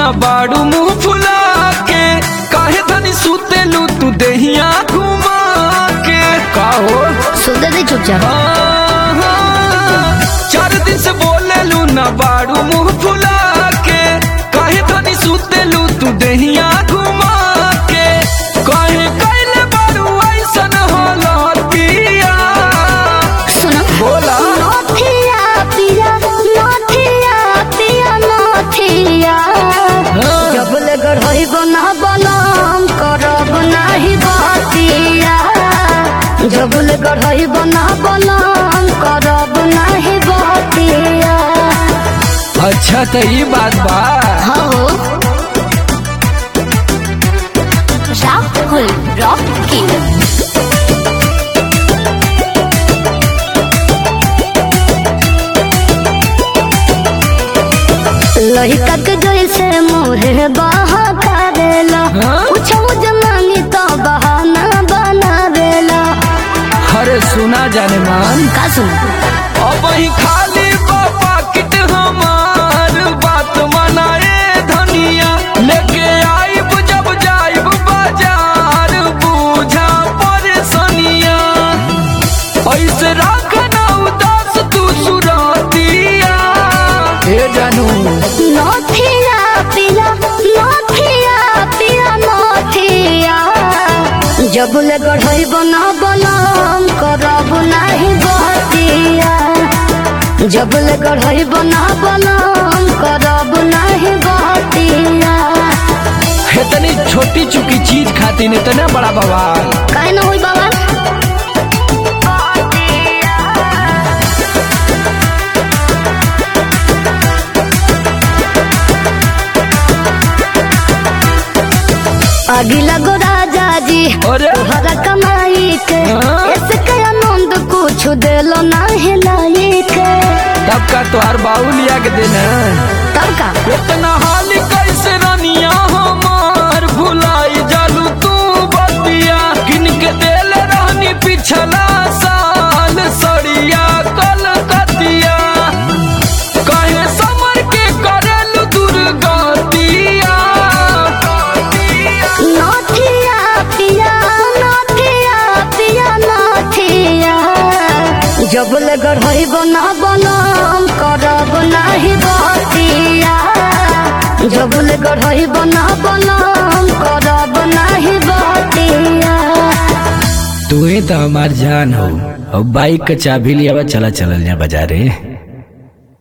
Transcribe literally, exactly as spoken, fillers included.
ना बाड़ू मुंह फुला के, काहे धनी सुतेलू तू देहिया घुमा के। का हो सुते दे चुपचाप। चार दिन से बोलेलू ना बाड़ू मुंह फुला के, काहे धनी सुतेलू तू देहिया घुमा के। काहे कैले बाड़ू ऐसन हालतिया। सुनो बोला नथिया पिया नथिया पिया नथिया जबल गढ़ई बना बनम करब नाही बतिया। जबल गढ़ई बना बनम करब नाही बतिया। अच्छा तो ये बात बा। हो राहुल रॉकी लड़का के जैसे मोहे बहा करेला, पूछो जमानी तो बहाना बनावेला। अरे सुना जाने मान, का सुन अब ही खाली पाकिट हमार बात मनाए धनिया। लेके आइब जब जाइब बाजार बूझा परेशानिया। ऐसे रखना उदास तू सुरतिया। हे जानू नथिया पिया नथिया पिया नथिया जबल गढ़ई बना बनम करब नाही बतिया। जबल गढ़ई बना बनम करब नाही बतिया। इतनी छोटी चुकी चीज खाती ने इतना बड़ा बवाल। काहे ना होई बाबा। आगे लगो राजा जी अरे हरा कमाई के, इसके आनंद कुछ दिलो ना हिलाई के। तब का तोहार बाऊ लिया के देना। तब का इतना हाल कैसे रानिया हमार भुलाई जालू तू बतिया। किन के देल रहनी पिछला साल सड़िया कलकतिया। कहे समर के करल दुर्गतिया। नथिया पिया नथिया पिया नथिया जबल गढ़ई बना बनम करब नाही बतिया। जबल गढ़ई बना बनम करब नाही बतिया। तू ही तो हमार जान हो। अब बाइक का चाबी लिया चला चलल जा बाजारे।